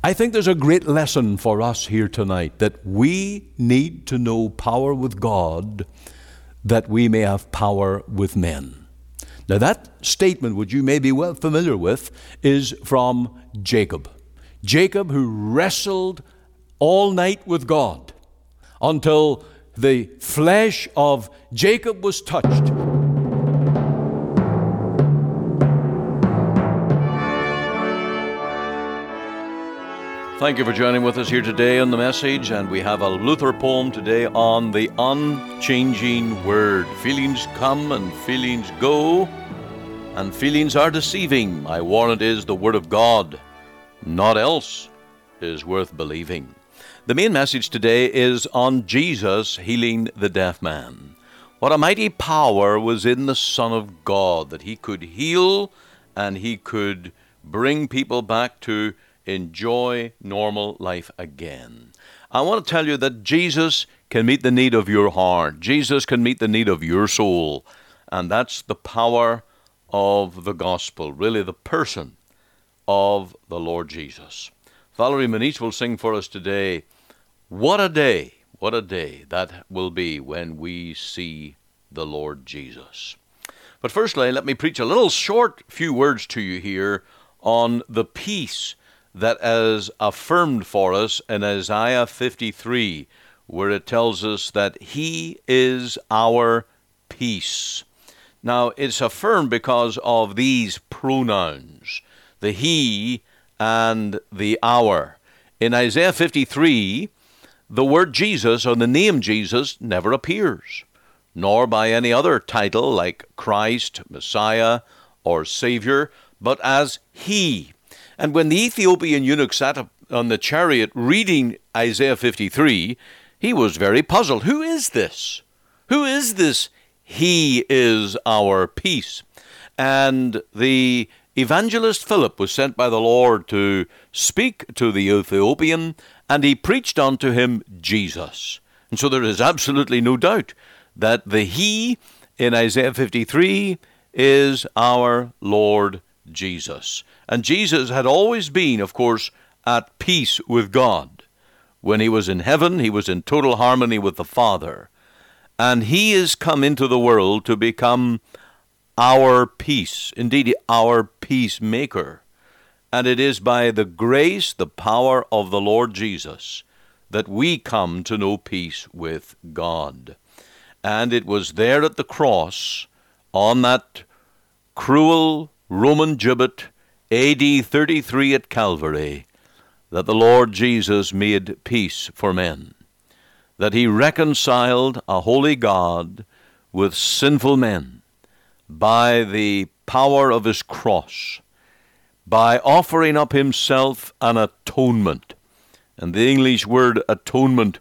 I think there's a great lesson for us here tonight, that we need to know power with God that we may have power with men. Now that statement, which you may be well familiar with, is from Jacob. Jacob, who wrestled all night with God until the flesh of Jacob was touched. Thank you for joining with us here today on The Message, and we have a Luther poem today on the unchanging word. Feelings come and feelings go, and feelings are deceiving. My warrant is the word of God, naught else is worth believing. The main message today is on Jesus healing the deaf man. What a mighty power was in the Son of God, that he could heal and he could bring people back to enjoy normal life again. I want to tell you that Jesus can meet the need of your heart. Jesus can meet the need of your soul. And that's the power of the gospel, really the person of the Lord Jesus. Valerie Manich will sing for us today. What a day that will be when we see the Lord Jesus. But firstly, let me preach a little short few words to you here on the peace that is affirmed for us in Isaiah 53, where it tells us that He is our peace. Now, it's affirmed because of these pronouns, the He and the our. In Isaiah 53, the word Jesus, or the name Jesus, never appears, nor by any other title like Christ, Messiah, or Savior, but as He. And when the Ethiopian eunuch sat on the chariot reading Isaiah 53, he was very puzzled. Who is this? Who is this? He is our peace. And the evangelist Philip was sent by the Lord to speak to the Ethiopian, and he preached unto him Jesus. And so there is absolutely no doubt that the He in Isaiah 53 is our Lord Jesus. And Jesus had always been, of course, at peace with God. When he was in heaven, he was in total harmony with the Father. And he is come into the world to become our peace, indeed our peacemaker. And it is by the grace, the power of the Lord Jesus that we come to know peace with God. And it was there at the cross, on that cruel Roman gibbet, A.D. 33 at Calvary, that the Lord Jesus made peace for men, that he reconciled a holy God with sinful men by the power of his cross, by offering up himself an atonement. And the English word atonement,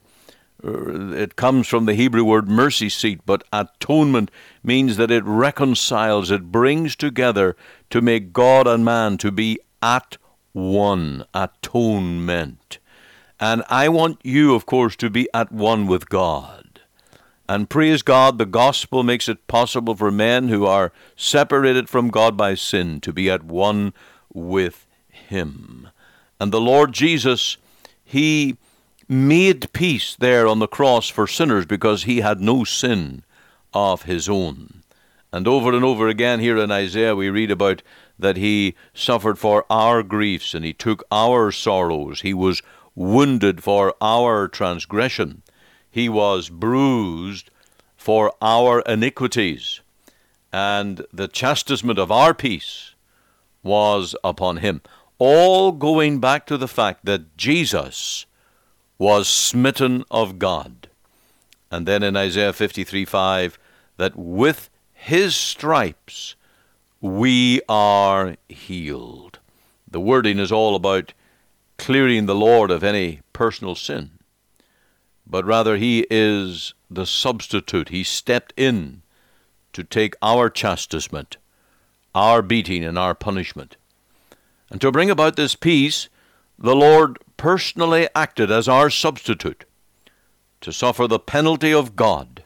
it comes from the Hebrew word mercy seat, but atonement means that it reconciles, it brings together to make God and man to be at one, atonement. And I want you, of course, to be at one with God. And praise God, the gospel makes it possible for men who are separated from God by sin to be at one with Him. And the Lord Jesus, He made peace there on the cross for sinners because He had no sin of His own. And over again here in Isaiah we read about that He suffered for our griefs and He took our sorrows. He was wounded for our transgression. He was bruised for our iniquities. And the chastisement of our peace was upon Him. All going back to the fact that Jesus was smitten of God. And then in Isaiah 53:5, that with His stripes we are healed. The wording is all about clearing the Lord of any personal sin. But rather He is the substitute. He stepped in to take our chastisement, our beating and our punishment. And to bring about this peace, the Lord personally acted as our substitute to suffer the penalty of God.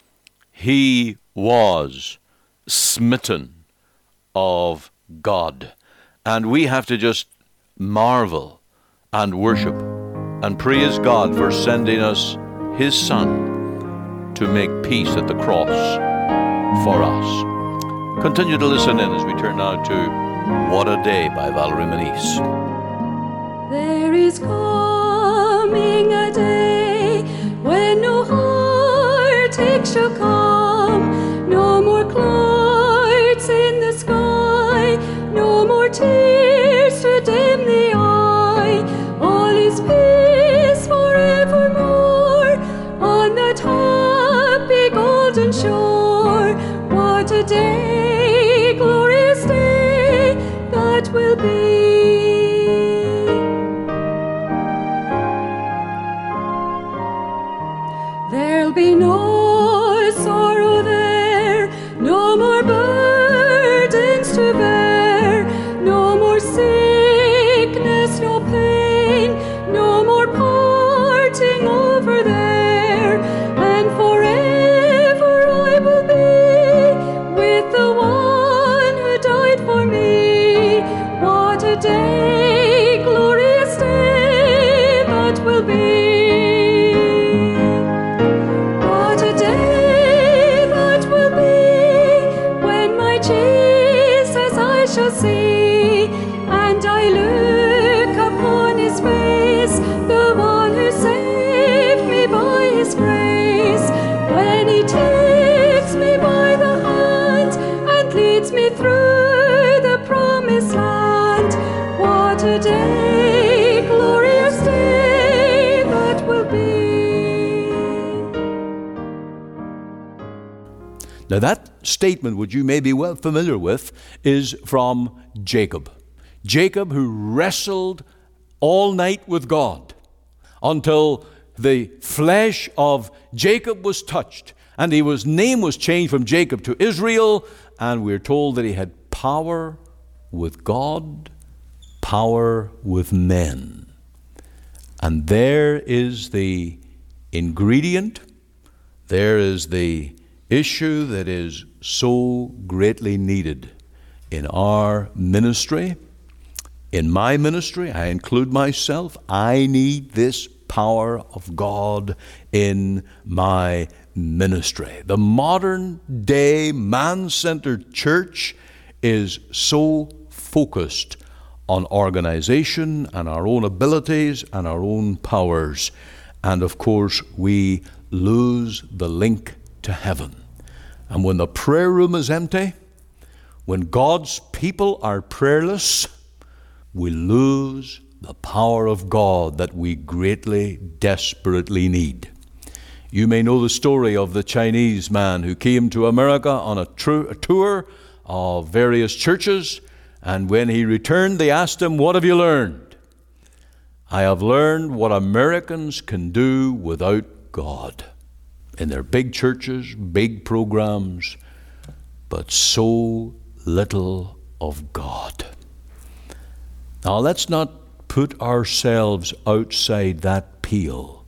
He was smitten of God. And we have to just marvel and worship and praise God for sending us His Son to make peace at the cross for us. Continue to listen in as we turn now to What a Day by Valerie Manise. There is coming a day when no heartache shall come, no more clouds in the sky, no more tears to dim the eye. All is peace forevermore on that happy golden shore. What a day, glorious day that will be. There'll be no sorrow there, no more burdens to bear, no more sickness, no pain, no more parting over there, and forever I will be with the one who died for me. What a day, glorious day that will be. Shall see, and I look upon His face, the one who saved me by His grace, when He takes me by the hand and leads me through the promised land. What a day, glorious day that will be. Now that statement, which you may be well familiar with, is from Jacob. Jacob, who wrestled all night with God until the flesh of Jacob was touched, and his name was changed from Jacob to Israel, and we're told that he had power with God, power with men. And there is the ingredient, there is the issue that is so greatly needed in our ministry. In my ministry, I include myself, I need this power of God in my ministry. The modern day man-centered church is so focused on organization and our own abilities and our own powers. And of course, we lose the link to heaven. And when the prayer room is empty, when God's people are prayerless, we lose the power of God that we greatly, desperately need. You may know the story of the Chinese man who came to America on a tour of various churches, and when he returned, they asked him, "What have you learned?" "I have learned what Americans can do without God." In their big churches, big programs, but so little of God. Now let's not put ourselves outside that pale.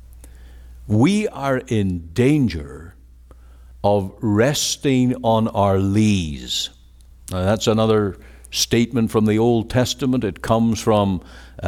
We are in danger of resting on our lees. Now that's another statement from the Old Testament. It comes from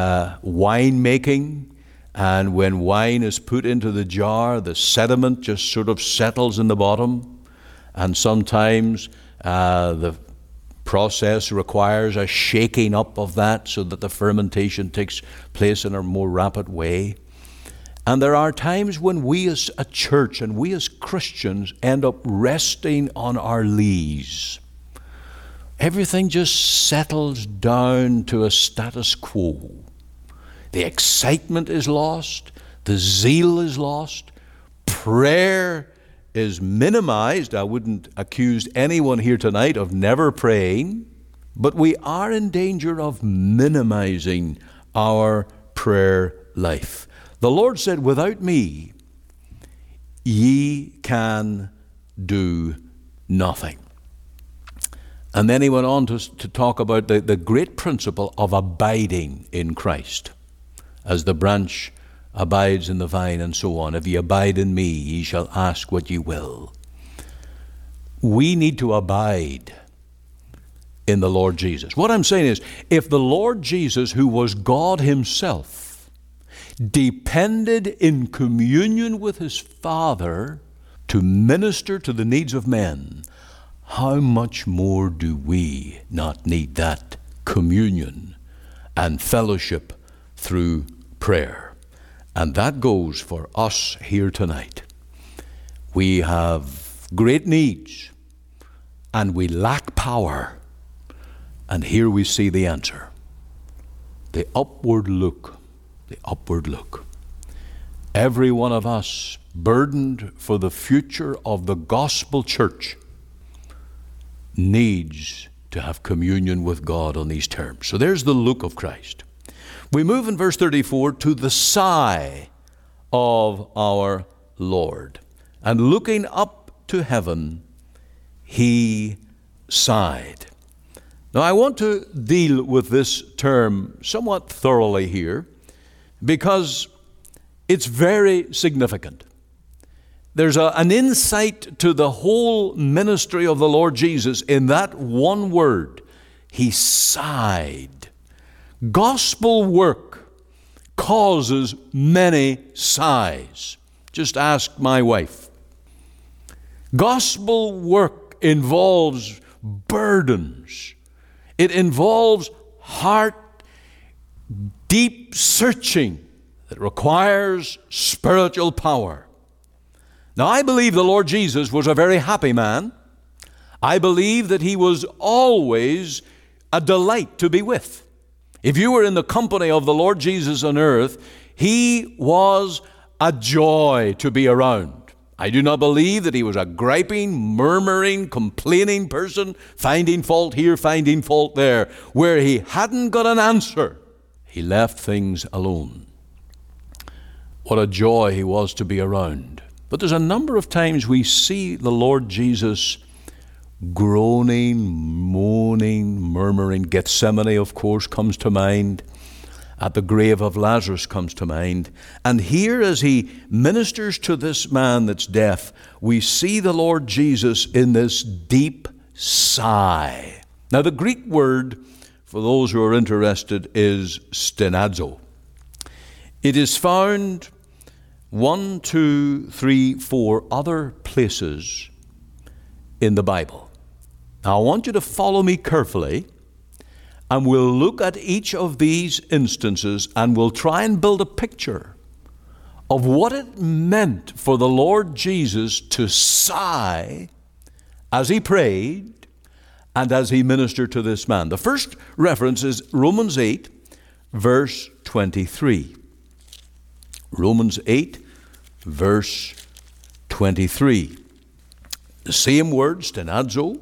winemaking. And when wine is put into the jar, the sediment just sort of settles in the bottom. And sometimes the process requires a shaking up of that so that the fermentation takes place in a more rapid way. And there are times when we as a church and we as Christians end up resting on our lees. Everything just settles down to a status quo. The excitement is lost. The zeal is lost. Prayer is minimized. I wouldn't accuse anyone here tonight of never praying, but we are in danger of minimizing our prayer life. The Lord said, "Without me, ye can do nothing." And then he went on to talk about the great principle of abiding in Christ. As the branch abides in the vine and so on. If ye abide in me, ye shall ask what ye will. We need to abide in the Lord Jesus. What I'm saying is, if the Lord Jesus, who was God himself, depended in communion with his Father to minister to the needs of men, how much more do we not need that communion and fellowship through prayer? And that goes for us here tonight. We have great needs and we lack power. And here we see the answer. The upward look. The upward look. Every one of us burdened for the future of the gospel church needs to have communion with God on these terms. So there's the look of Christ. We move in verse 34 to the sigh of our Lord. And looking up to heaven, he sighed. Now I want to deal with this term somewhat thoroughly here because it's very significant. There's an insight to the whole ministry of the Lord Jesus in that one word. He sighed. Gospel work causes many sighs. Just ask my wife. Gospel work involves burdens. It involves heart deep searching that requires spiritual power. Now, I believe the Lord Jesus was a very happy man. I believe that he was always a delight to be with. If you were in the company of the Lord Jesus on earth, he was a joy to be around. I do not believe that he was a griping, murmuring, complaining person, finding fault here, finding fault there. Where he hadn't got an answer, he left things alone. What a joy he was to be around. But there's a number of times we see the Lord Jesus groaning, moaning, murmuring. Gethsemane, of course, comes to mind. At the grave of Lazarus comes to mind. And here, as he ministers to this man that's deaf, we see the Lord Jesus in this deep sigh. Now, the Greek word, for those who are interested, is stenazo. It is found 1, 2, 3, 4 other places in the Bible. Now, I want you to follow me carefully, and we'll look at each of these instances and we'll try and build a picture of what it meant for the Lord Jesus to sigh as he prayed and as he ministered to this man. The first reference is Romans 8, verse 23. Romans 8, verse 23. The same word, stenazo.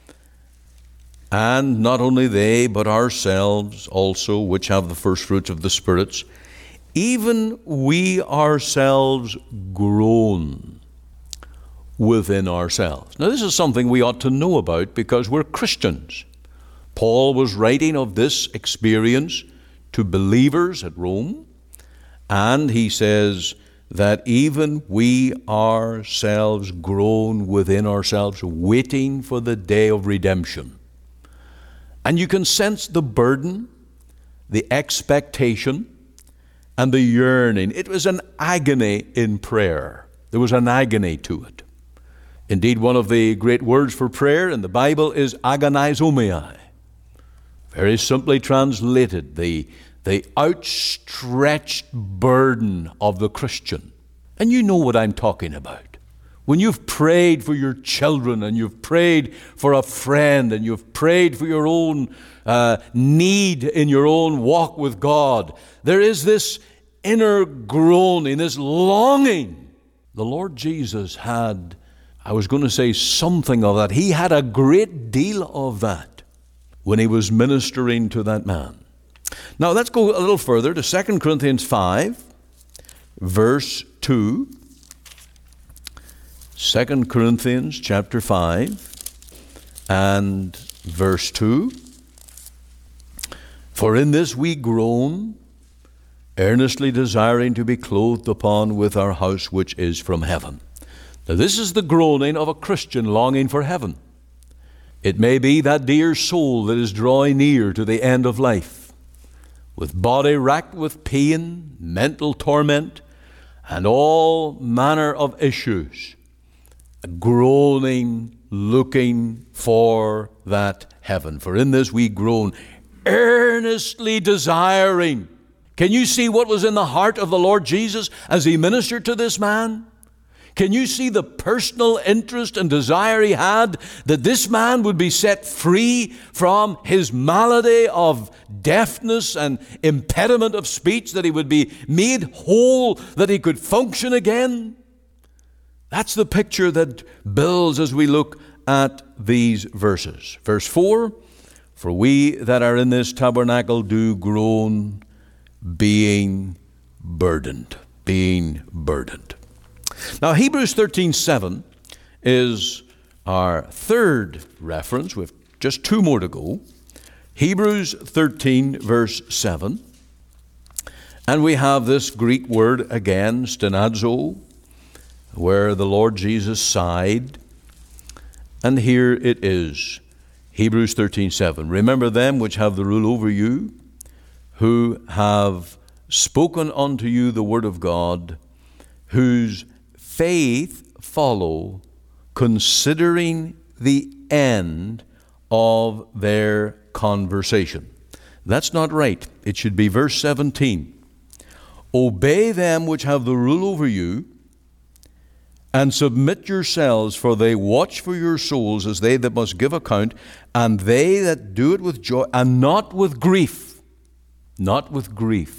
And not only they, but ourselves also, which have the first fruits of the spirits, even we ourselves groan within ourselves. Now, this is something we ought to know about because we're Christians. Paul was writing of this experience to believers at Rome, and he says that even we ourselves groan within ourselves, waiting for the day of redemption. And you can sense the burden, the expectation, and the yearning. It was an agony in prayer. There was an agony to it. Indeed, one of the great words for prayer in the Bible is agonizomai. Very simply translated, the outstretched burden of the Christian. And you know what I'm talking about. When you've prayed for your children and you've prayed for a friend and you've prayed for your own need in your own walk with God, there is this inner groaning, this longing. The Lord Jesus had, I was going to say something of that. He had a great deal of that when he was ministering to that man. Now let's go a little further to 2 Corinthians 5, verse 2. 2 Corinthians chapter 5 and verse 2. For in this we groan, earnestly desiring to be clothed upon with our house which is from heaven. Now this is the groaning of a Christian longing for heaven. It may be that dear soul that is drawing near to the end of life, with body racked with pain, mental torment, and all manner of issues, groaning, looking for that heaven. For in this we groan, earnestly desiring. Can you see what was in the heart of the Lord Jesus as he ministered to this man? Can you see the personal interest and desire he had that this man would be set free from his malady of deafness and impediment of speech, that he would be made whole, that he could function again? That's the picture that builds as we look at these verses. Verse 4, for we that are in this tabernacle do groan, being burdened. Being burdened. Now, Hebrews 13:7 is our third reference. We've just two more to go. Hebrews 13, verse 7. And we have this Greek word again, stenazo, where the Lord Jesus sighed. And here it is, Hebrews 13:7. Remember them which have the rule over you, who have spoken unto you the word of God, whose faith follow, considering the end of their conversation. That's not right. It should be verse 17. Obey them which have the rule over you, and submit yourselves, for they watch for your souls as they that must give account, and they that do it with joy, and not with grief. Not with grief.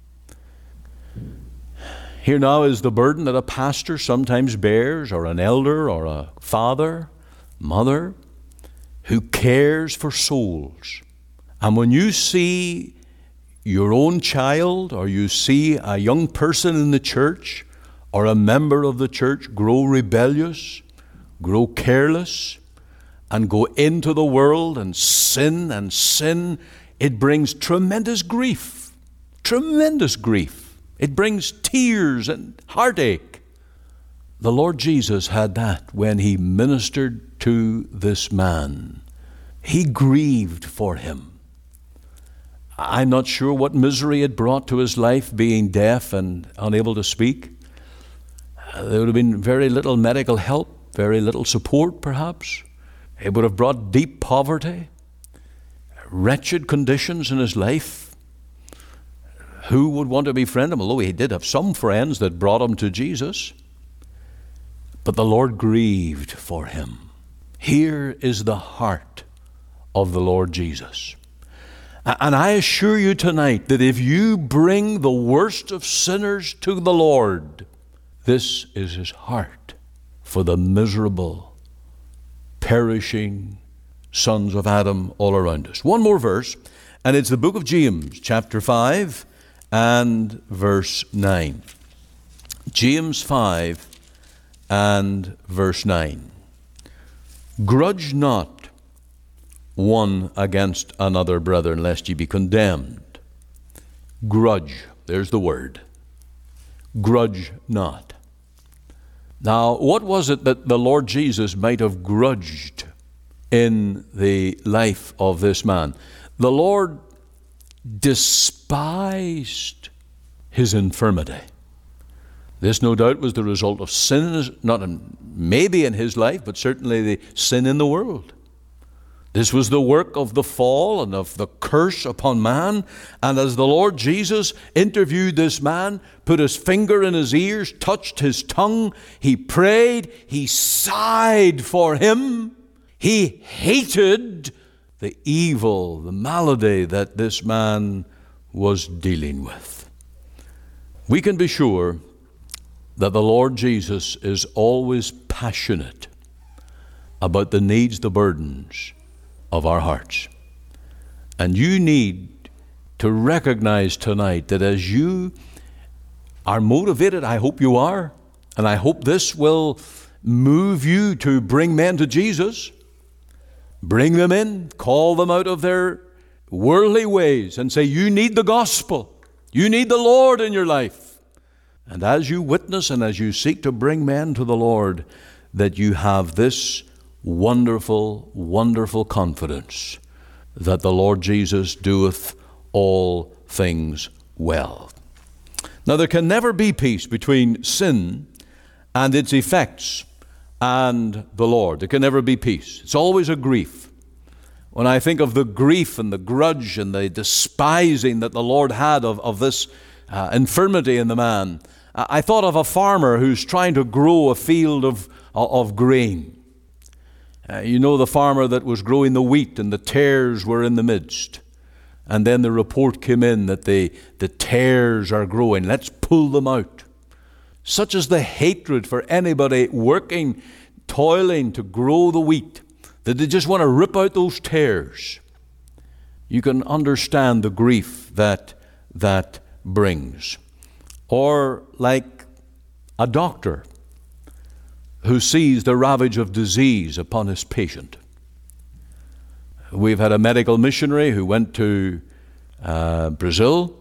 Here now is the burden that a pastor sometimes bears, or an elder, or a father, mother, who cares for souls. And when you see your own child, or you see a young person in the church, or a member of the church grow rebellious, grow careless, and go into the world and sin, it brings tremendous grief. Tremendous grief. It brings tears and heartache. The Lord Jesus had that when he ministered to this man. He grieved for him. I'm not sure what misery it brought to his life, being deaf and unable to speak. There would have been very little medical help, very little support perhaps. It would have brought deep poverty, wretched conditions in his life. Who would want to befriend him? Although he did have some friends that brought him to Jesus. But the Lord grieved for him. Here is the heart of the Lord Jesus. And I assure you tonight that if you bring the worst of sinners to the Lord, this is his heart for the miserable, perishing sons of Adam all around us. One more verse, and it's the book of James, chapter 5 and verse 9. James 5 and verse 9. Grudge not one against another, brethren, lest ye be condemned. Grudge, there's the word. Grudge not. Now, what was it that the Lord Jesus might have grudged in the life of this man? The Lord despised his infirmity. This, no doubt, was the result of sin, not maybe in his life, but certainly the sin in the world. This was the work of the fall and of the curse upon man. And as the Lord Jesus interviewed this man, put his finger in his ears, touched his tongue, he prayed, he sighed for him. He hated the evil, the malady that this man was dealing with. We can be sure that the Lord Jesus is always passionate about the needs, the burdens of our hearts. And you need to recognize tonight that as you are motivated, I hope you are, and I hope this will move you to bring men to Jesus. Bring them in, call them out of their worldly ways and say, you need the gospel. You need the Lord in your life. And as you witness and as you seek to bring men to the Lord, that you have this wonderful, wonderful confidence that the Lord Jesus doeth all things well. Now, there can never be peace between sin and its effects and the Lord. There can never be peace. It's always a grief. When I think of the grief and the grudge and the despising that the Lord had of this infirmity in the man, I thought of a farmer who's trying to grow a field of grain. You know, the farmer that was growing the wheat and the tares were in the midst. And then the report came in that the tares are growing. Let's pull them out. Such is the hatred for anybody working, toiling to grow the wheat, that they just want to rip out those tares. You can understand the grief that brings. Or like a doctor who sees the ravage of disease upon his patient. We've had a medical missionary who went to Brazil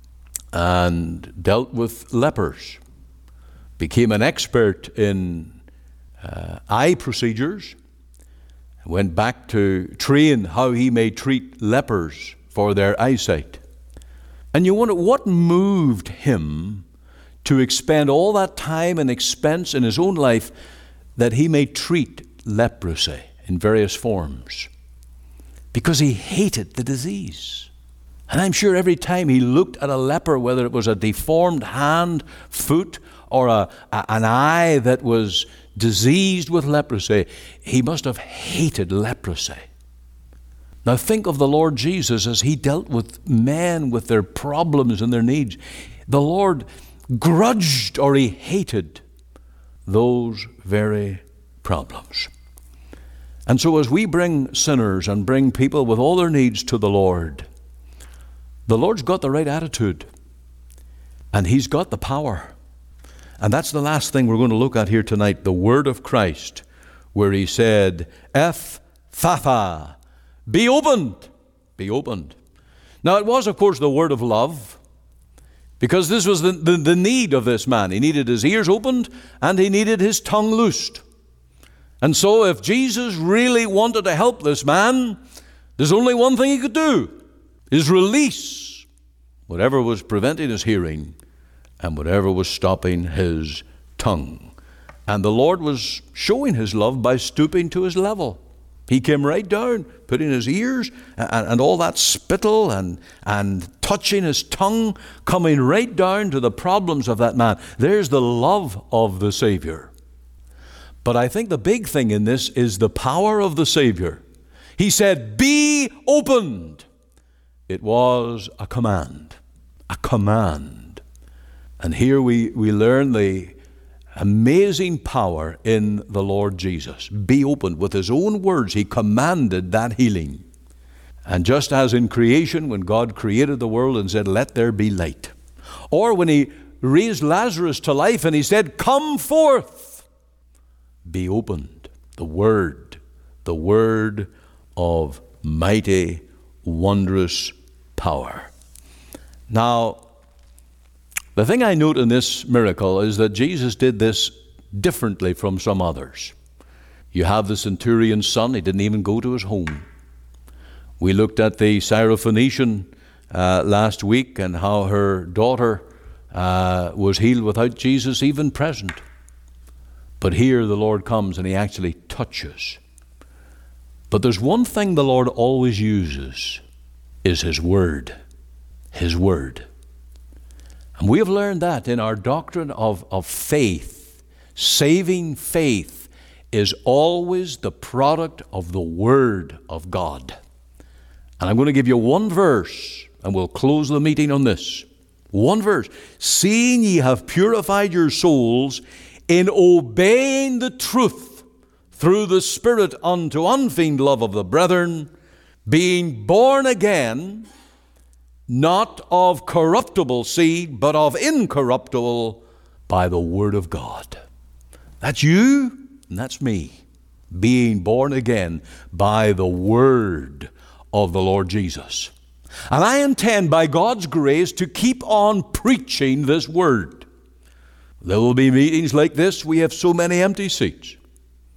and dealt with lepers, became an expert in eye procedures, went back to train how he may treat lepers for their eyesight. And you wonder what moved him to expend all that time and expense in his own life that he may treat leprosy in various forms. Because he hated the disease. And I'm sure every time he looked at a leper, whether it was a deformed hand, foot, or an eye that was diseased with leprosy, he must have hated leprosy. Now think of the Lord Jesus as he dealt with men with their problems and their needs. The Lord grudged or he hated those very problems. And so as we bring sinners and bring people with all their needs to the Lord's got the right attitude. And he's got the power. And that's the last thing we're going to look at here tonight, the word of Christ, where he said, Ephphatha, be opened, be opened. Now it was, of course, the word of love, because this was the need of this man. He needed his ears opened and he needed his tongue loosed. And so if Jesus really wanted to help this man, there's only one thing he could do, is release whatever was preventing his hearing and whatever was stopping his tongue. And the Lord was showing his love by stooping to his level. He came right down, putting his ears and all that spittle and touching his tongue, coming right down to the problems of that man. There's the love of the Savior. But I think the big thing in this is the power of the Savior. He said, be opened. It was a command, a command. And here we learn the amazing power in the Lord Jesus. Be opened. With his own words, he commanded that healing. And just as in creation, when God created the world and said, let there be light. Or when he raised Lazarus to life and he said, come forth. Be opened. The word of mighty, wondrous power. Now, the thing I note in this miracle is that Jesus did this differently from some others. You have the centurion's son. He didn't even go to his home. We looked at the Syrophoenician last week and how her daughter was healed without Jesus even present. But here the Lord comes and he actually touches. But there's one thing the Lord always uses, is his word. His word. And we have learned that in our doctrine of faith. Saving faith is always the product of the Word of God. And I'm going to give you one verse, and we'll close the meeting on this. One verse. Seeing ye have purified your souls in obeying the truth through the Spirit unto unfeigned love of the brethren, being born again, not of corruptible seed, but of incorruptible, by the word of God. That's you, and that's me, being born again by the word of the Lord Jesus. And I intend, by God's grace, to keep on preaching this word. There will be meetings like this. We have so many empty seats.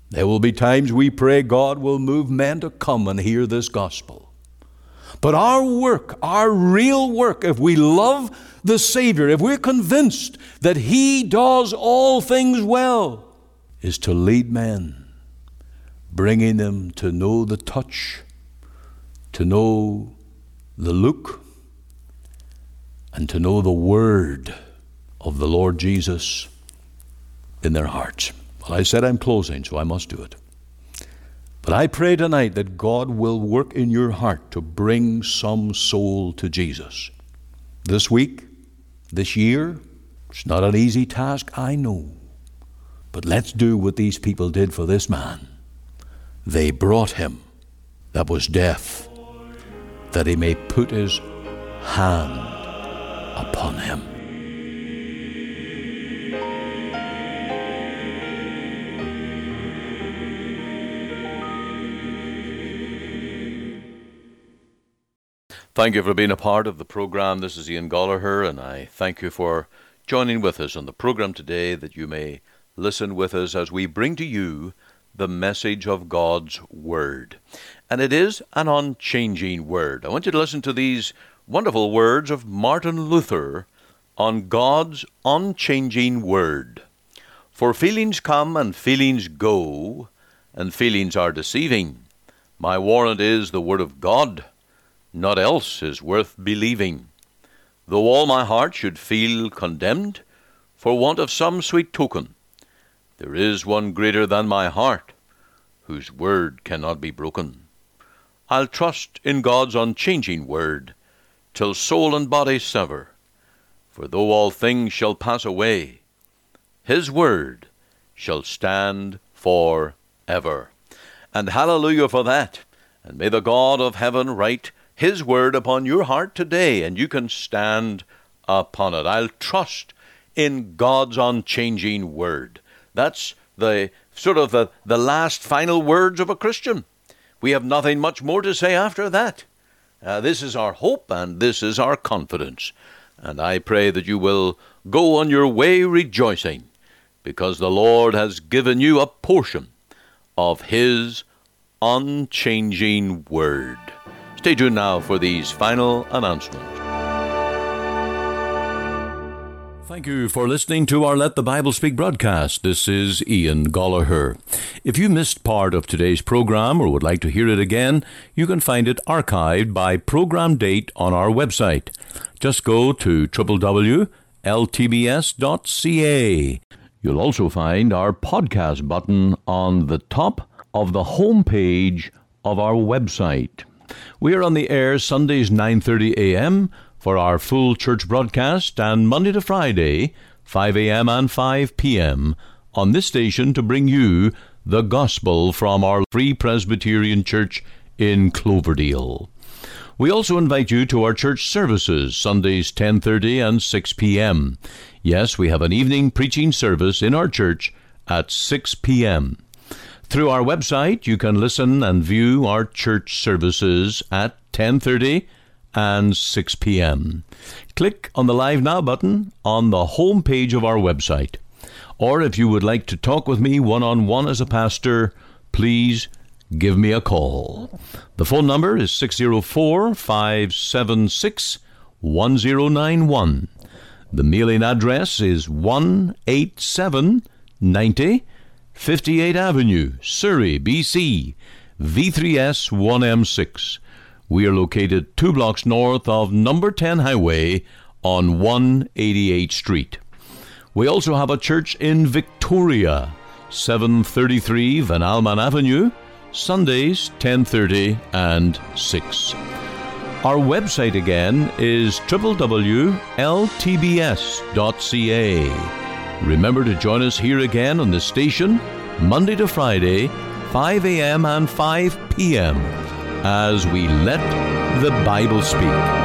There will be times we pray God will move men to come and hear this gospel. But our work, our real work, if we love the Savior, if we're convinced that He does all things well, is to lead men, bringing them to know the touch, to know the look, and to know the word of the Lord Jesus in their hearts. Well, I said I'm closing, so I must do it. But I pray tonight that God will work in your heart to bring some soul to Jesus. This week, this year, it's not an easy task, I know. But let's do what these people did for this man. They brought him that was deaf, that he may put his hand upon him. Thank you for being a part of the program. This is Ian Gallagher, and I thank you for joining with us on the program today, that you may listen with us as we bring to you the message of God's Word. And it is an unchanging Word. I want you to listen to these wonderful words of Martin Luther on God's unchanging Word. For feelings come and feelings go, and feelings are deceiving. My warrant is the Word of God. Naught else is worth believing. Though all my heart should feel condemned, for want of some sweet token, there is one greater than my heart, whose word cannot be broken. I'll trust in God's unchanging word, till soul and body sever. For though all things shall pass away, His word shall stand for ever. And hallelujah for that. And may the God of heaven write His word upon your heart today, and you can stand upon it. I'll trust in God's unchanging word. That's the sort of the last final words of a Christian. We have nothing much more to say after that. This is our hope and this is our confidence. And I pray that you will go on your way rejoicing, because the Lord has given you a portion of His unchanging word. Stay tuned now for these final announcements. Thank you for listening to our Let the Bible Speak broadcast. This is Ian Gallagher. If you missed part of today's program or would like to hear it again, you can find it archived by program date on our website. Just go to www.ltbs.ca. You'll also find our podcast button on the top of the home page of our website. We are on the air Sundays 9:30 a.m. for our full church broadcast, and Monday to Friday 5 a.m. and 5 p.m. on this station to bring you the gospel from our Free Presbyterian Church in Cloverdale. We also invite you to our church services Sundays 10:30 and 6 p.m. Yes, we have an evening preaching service in our church at 6 p.m. Through our website, you can listen and view our church services at 10:30 and 6 p.m. Click on the Live Now button on the home page of our website. Or if you would like to talk with me one-on-one as a pastor, please give me a call. The phone number is 604-576-1091. The mailing address is 18790 58th Avenue, Surrey, BC, V3S 1M6. We are located 2 blocks north of number 10 Highway on 188th Street. We also have a church in Victoria, 733 Van Alman Avenue, Sundays 10:30 and 6. Our website again is www.ltbs.ca. Remember to join us here again on the station, Monday to Friday, 5 a.m. and 5 p.m., as we let the Bible speak.